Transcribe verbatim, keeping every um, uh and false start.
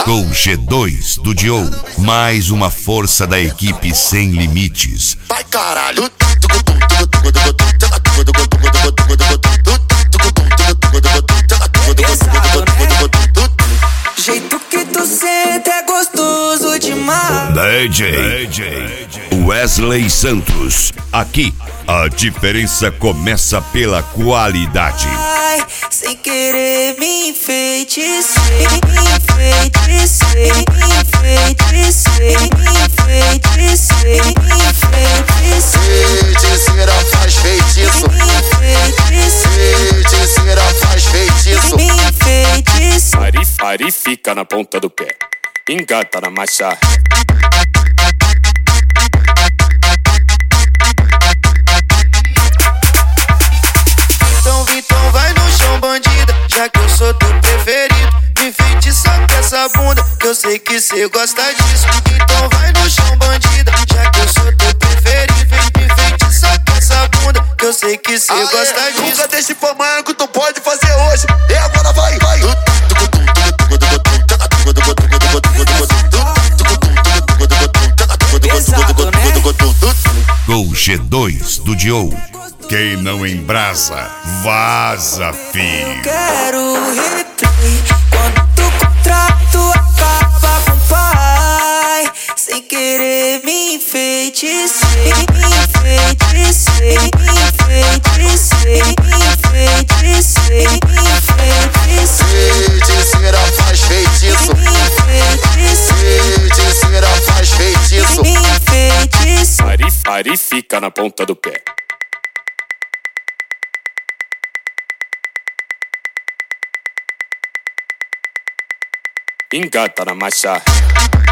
Com o G dois do Dio, mais uma força da equipe sem limites. Vai caralho. Jeito que tu senta é gostoso demais. D J Wesley Santos. Aqui, a diferença começa pela qualidade. Ai, sem querer me enfeitecei, me enfeitecei, me enfeitecei, me enfeitecei, me enfeitecei. Feiticeira faz feitiço. Feiticeira faz feitiço. Me enfeitecei. Ari, Ari fica na ponta do pé, engata na marcha. Então, então vai no chão, bandida, já que eu sou teu preferido. Me enfeitiça com essa bunda, que eu sei que cê gosta disso. Então vai no chão, bandida, já que eu sou teu preferido. Me enfeitiça com essa bunda, que eu sei que cê gosta disso. Nunca deixe pra amanhã que tu pode fazer hoje. E agora vai, vai. Com o G dois do Dio. Quem não embrasa, vaza, filho. Quero replay quando o contrato acaba com o pai. Sem querer me enfeitecei, me enfeitecei, me enfeitecei, me enfeitecei, me enfeitecei. Feiticeira faz feitiço. Feiticeira faz feitiço. Me enfeitecei. Ari, Ari fica na ponta do pé. Engata na marcha.